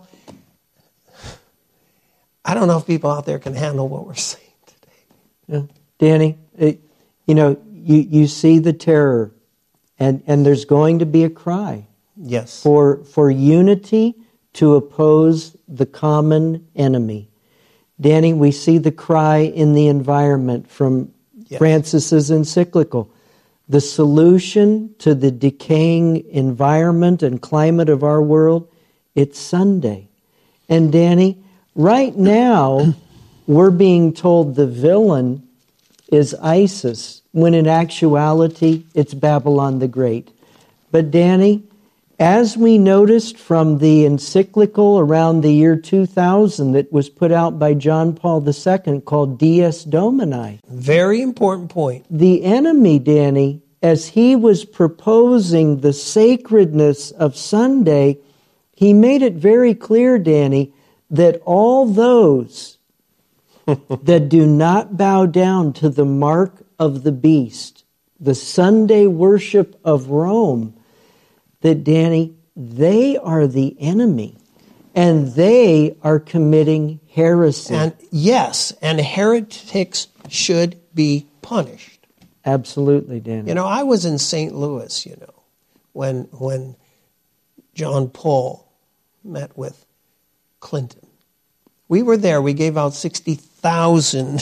I don't know if people out there can handle what we're saying today. Yeah. Danny, you see the terror, and there's going to be a cry. Yes. For unity to oppose the common enemy. Danny, we see the cry in the environment from Francis's encyclical. The solution to the decaying environment and climate of our world, it's Sunday. And Danny, right now, we're being told the villain is ISIS, when in actuality, it's Babylon the Great. But Danny, as we noticed from the encyclical around the year 2000 that was put out by John Paul II called Dies Domini. Very important point. The enemy, Danny, as he was proposing the sacredness of Sunday, he made it very clear, Danny, that all those that do not bow down to the mark of the beast, the Sunday worship of Rome, that, Danny, they are the enemy, and they are committing heresy. And yes, and heretics should be punished. Absolutely, Danny. I was in St. Louis, when John Paul met with Clinton. We were there. We gave out 60,000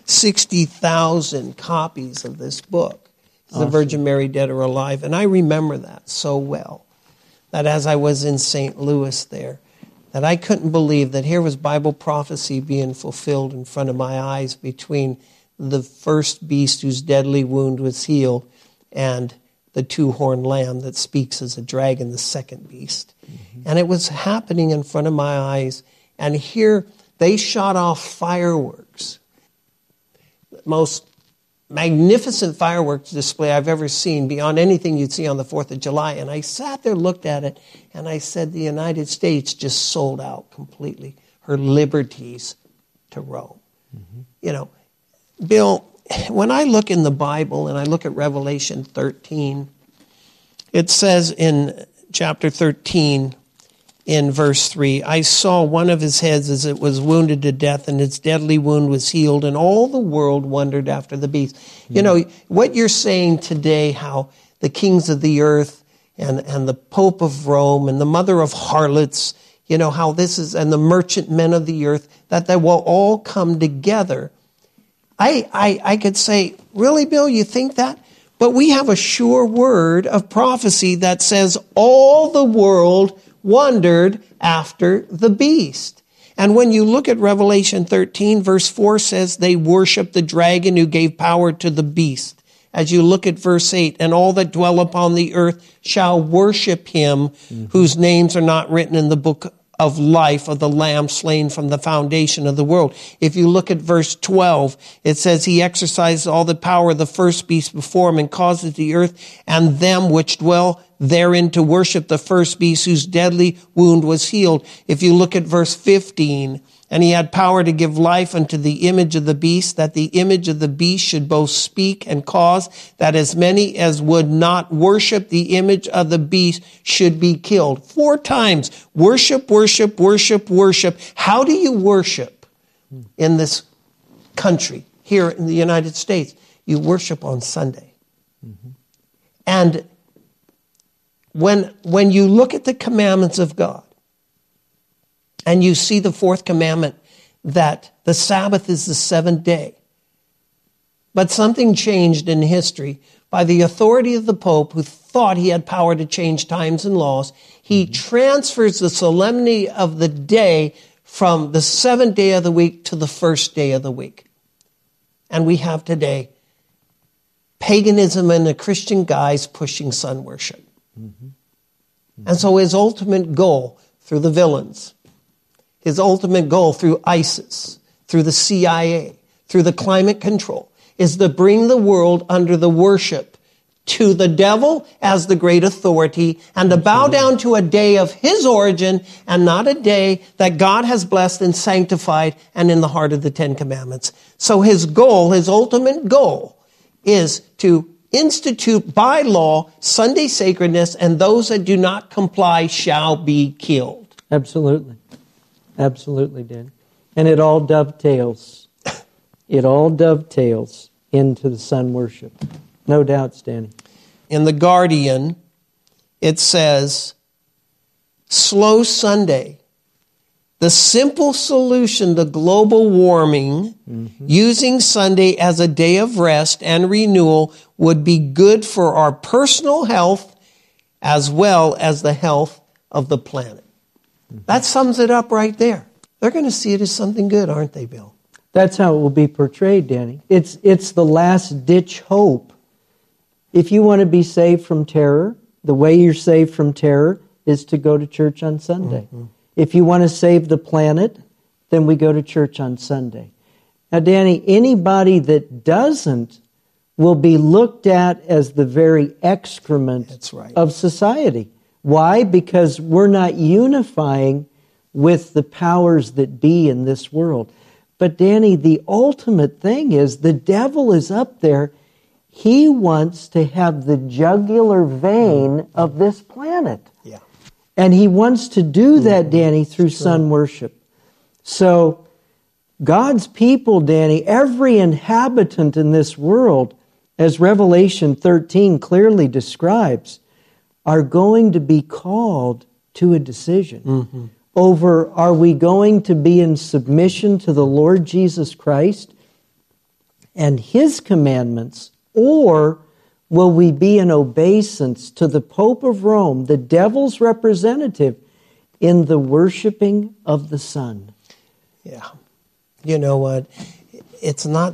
copies of this book. Awesome. The Virgin Mary, Dead or Alive. And I remember that so well, that as I was in St. Louis there, that I couldn't believe that here was Bible prophecy being fulfilled in front of my eyes between the first beast whose deadly wound was healed and the two-horned lamb that speaks as a dragon, the second beast. Mm-hmm. And it was happening in front of my eyes. And here they shot off fireworks. The most magnificent fireworks display I've ever seen, beyond anything you'd see on the 4th of July. And I sat there, looked at it, and I said, the United States just sold out completely her liberties to Rome. Mm-hmm. Bill, when I look in the Bible and I look at Revelation 13, it says in chapter 13, in verse 3, I saw one of his heads as it was wounded to death, and its deadly wound was healed, and all the world wondered after the beast. Mm-hmm. What you're saying today, how the kings of the earth and the Pope of Rome and the mother of harlots, how this is, and the merchant men of the earth, that they will all come together. I could say, really, Bill, you think that? But we have a sure word of prophecy that says all the world wondered after the beast. And when you look at Revelation 13, verse 4 says they worship the dragon who gave power to the beast. As you look at verse 8, and all that dwell upon the earth shall worship him, whose names are not written in the book of life of the Lamb slain from the foundation of the world. If you look at verse 12, it says he exercises all the power of the first beast before him and causes the earth and them which dwell therein to worship the first beast whose deadly wound was healed. If you look at verse 15, and he had power to give life unto the image of the beast, that the image of the beast should both speak and cause that as many as would not worship the image of the beast should be killed. 4 times. Worship, worship, worship, worship. How do you worship in this country, here in the United States? You worship on Sunday. Mm-hmm. And when you look at the commandments of God, and you see the 4th commandment, that the Sabbath is the 7th day. But something changed in history by the authority of the Pope, who thought he had power to change times and laws. He transfers the solemnity of the day from the 7th day of the week to the 1st day of the week. And we have today paganism and the Christian guys pushing sun worship. Mm-hmm. Mm-hmm. And so his ultimate goal through the villains, his ultimate goal through ISIS, through the CIA, through the climate control, is to bring the world under the worship to the devil as the great authority and to bow down to a day of his origin and not a day that God has blessed and sanctified and in the heart of the 10 Commandments. So his goal, his ultimate goal, is to institute by law Sunday sacredness, and those that do not comply shall be killed. Absolutely. Absolutely, Dan. And it all dovetails. It all dovetails into the sun worship. No doubts, Danny. In The Guardian, it says, Slow Sunday, the simple solution to global warming, using Sunday as a day of rest and renewal, would be good for our personal health as well as the health of the planet. That sums it up right there. They're going to see it as something good, aren't they, Bill? That's how it will be portrayed, Danny. It's the last-ditch hope. If you want to be saved from terror, the way you're saved from terror is to go to church on Sunday. If you want to save the planet, then we go to church on Sunday. Now, Danny, anybody that doesn't will be looked at as the very excrement of society. Why? Because we're not unifying with the powers that be in this world. But Danny, the ultimate thing is the devil is up there. He wants to have the jugular vein of this planet. Yeah. And he wants to do that, Danny, through sun worship. So God's people, Danny, every inhabitant in this world, as Revelation 13 clearly describes, are going to be called to a decision over, are we going to be in submission to the Lord Jesus Christ and His commandments, or will we be in obeisance to the Pope of Rome, the devil's representative, in the worshiping of the sun? Yeah. You know what? It's not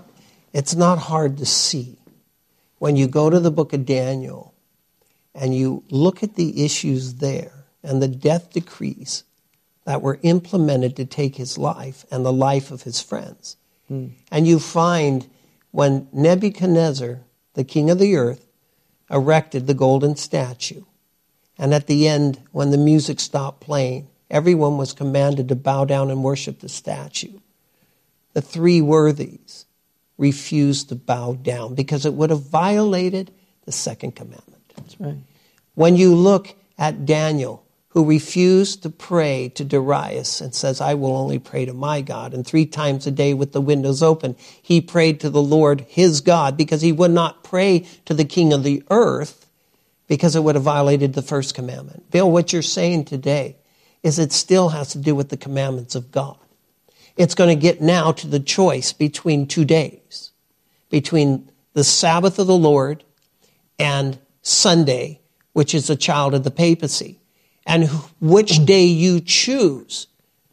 hard to see. When you go to the book of Daniel and you look at the issues there and the death decrees that were implemented to take his life and the life of his friends, and you find when Nebuchadnezzar, the king of the earth, erected the golden statue, and at the end, when the music stopped playing, everyone was commanded to bow down and worship the statue. The three worthies refused to bow down because it would have violated the second commandment. That's right. When you look at Daniel, who refused to pray to Darius and says, I will only pray to my God, and 3 times a day with the windows open, he prayed to the Lord, his God, because he would not pray to the king of the earth because it would have violated the first commandment. Bill, what you're saying today is it still has to do with the commandments of God. It's going to get now to the choice between 2 days, between the Sabbath of the Lord and Sunday, which is a child of the papacy. And which day you choose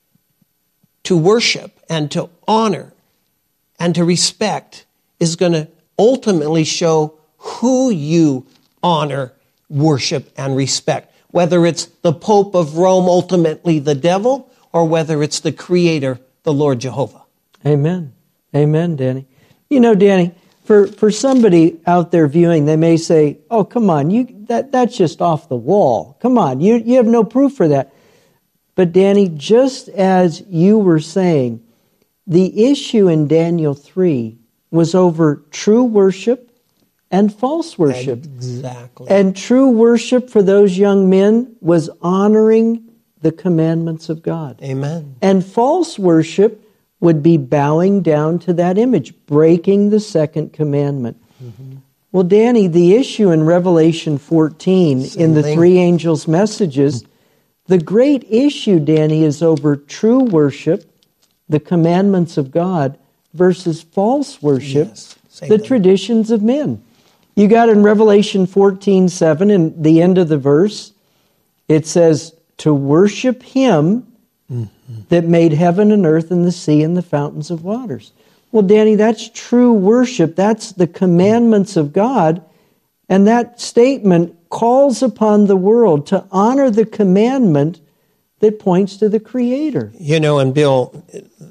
to worship and to honor and to respect is going to ultimately show who you honor, worship, and respect. Whether it's the Pope of Rome, ultimately the devil, or whether it's the Creator, the Lord Jehovah. Amen. Amen, Danny. You know, Danny, for somebody out there viewing, they may say, oh, come on, that's just off the wall. Come on, you have no proof for that. But Danny, just as you were saying, the issue in Daniel 3 was over true worship and false worship. Exactly. And true worship for those young men was honoring the commandments of God. Amen. And false worship would be bowing down to that image, breaking the second commandment. Well, Danny, the issue in Revelation 14, in the 3 angels' messages, the great issue, Danny, is over true worship, the commandments of God, versus false worship, the traditions of men. You got in Revelation 14:7, in the end of the verse, it says, to worship Him that made heaven and earth and the sea and the fountains of waters. Well, Danny, that's true worship. That's the commandments of God. And that statement calls upon the world to honor the commandment that points to the Creator. You know, and Bill,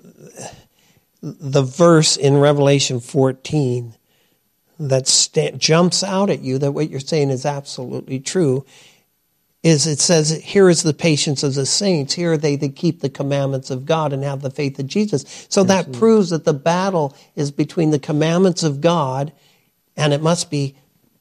the verse in Revelation 14 that jumps out at you, that what you're saying is absolutely true, is it says, here is the patience of the saints. Here are they that keep the commandments of God and have the faith of Jesus. So that proves that the battle is between the commandments of God, and it must be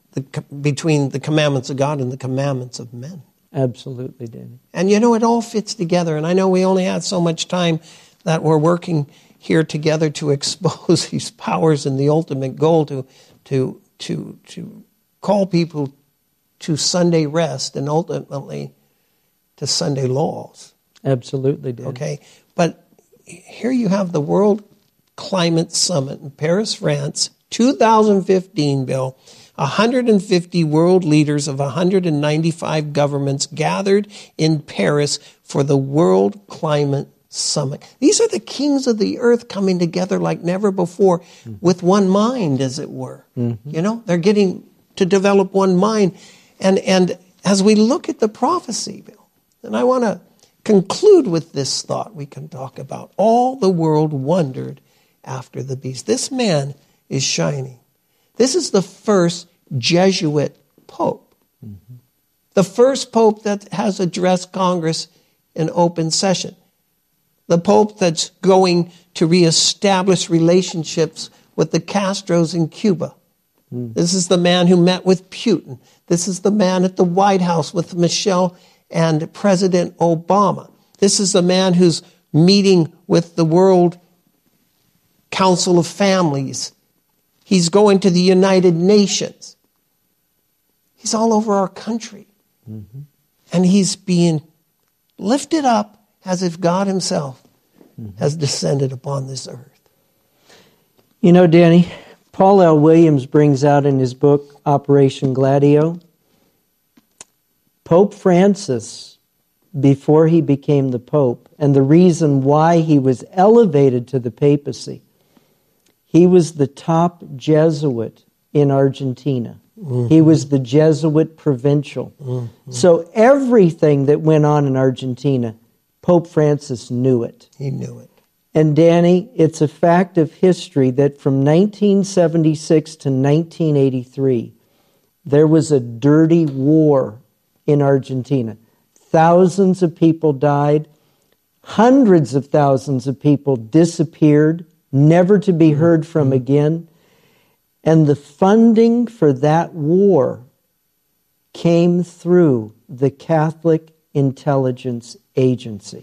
between the commandments of God and the commandments of men. Absolutely, Danny. And it all fits together. And I know we only had so much time that we're working here together to expose these powers, and the ultimate goal to call people to Sunday rest and ultimately to Sunday laws. Absolutely, Danny. Okay, but here you have the World Climate Summit in Paris, France, 2015, Bill. 150 world leaders of 195 governments gathered in Paris for the World Climate Summit. These are the kings of the earth coming together like never before with one mind, as it were. Mm-hmm. They're getting to develop one mind. And as we look at the prophecy, Bill, and I want to conclude with this thought we can talk about. All the world wondered after the beast. This man is shining. This is the first Jesuit pope. Mm-hmm. The first pope that has addressed Congress in open session. The pope that's going to reestablish relationships with the Castros in Cuba. Mm. This is the man who met with Putin. This is the man at the White House with Michelle and President Obama. This is the man who's meeting with the World Council of Families. He's going to the United Nations. He's all over our country. Mm-hmm. And he's being lifted up as if God himself has descended upon this earth. Danny, Paul L. Williams brings out in his book, Operation Gladio, Pope Francis, before he became the Pope, and the reason why he was elevated to the papacy, he was the top Jesuit in Argentina. Mm-hmm. He was the Jesuit provincial. Mm-hmm. So everything that went on in Argentina, Pope Francis knew it. He knew it. And Danny, it's a fact of history that from 1976 to 1983, there was a dirty war in Argentina. Thousands of people died. Hundreds of thousands of people disappeared, never to be heard from again. And the funding for that war came through the Catholic Intelligence Agency.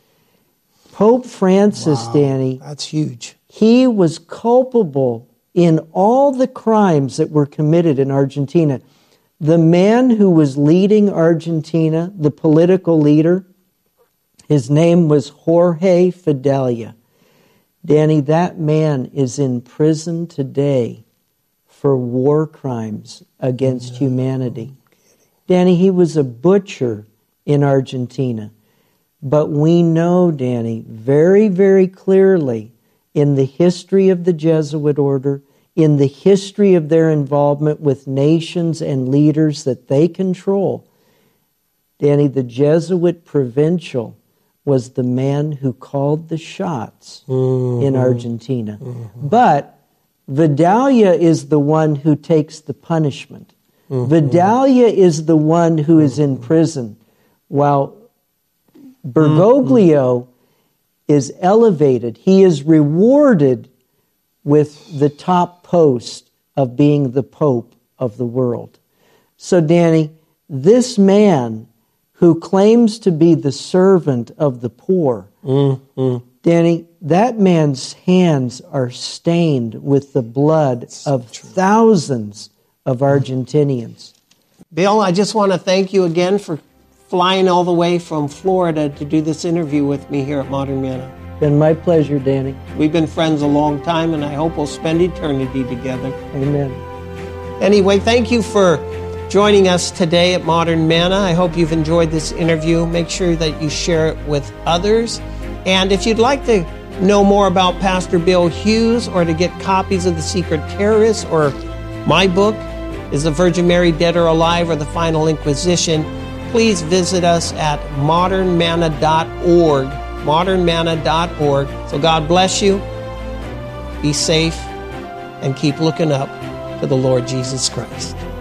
Pope Francis, wow, Danny, that's huge. He was culpable in all the crimes that were committed in Argentina. The man who was leading Argentina, the political leader, his name was Jorge Fidelia. Danny, that man is in prison today for war crimes against humanity. Danny, he was a butcher in Argentina. But we know, Danny, very, very clearly in the history of the Jesuit order, in the history of their involvement with nations and leaders that they control, Danny, the Jesuit provincial was the man who called the shots in Argentina. Mm-hmm. But Vidalia is the one who takes the punishment. Mm-hmm. Vidalia is the one who is in prison, while Bergoglio is elevated. He is rewarded with the top post of being the Pope of the world. So, Danny, this man who claims to be the servant of the poor, Danny, that man's hands are stained with the blood of thousands of Argentinians. Bill, I just want to thank you again for flying all the way from Florida to do this interview with me here at Modern Manna. Been my pleasure, Danny. We've been friends a long time, and I hope we'll spend eternity together. Amen. Anyway, thank you for joining us today at Modern Manna. I hope you've enjoyed this interview. Make sure that you share it with others. And if you'd like to know more about Pastor Bill Hughes or to get copies of The Secret Terrorist or my book, Is the Virgin Mary Dead or Alive, or The Final Inquisition, please visit us at modernmanna.org. modernmanna.org. So God bless you. Be safe and keep looking up to the Lord Jesus Christ.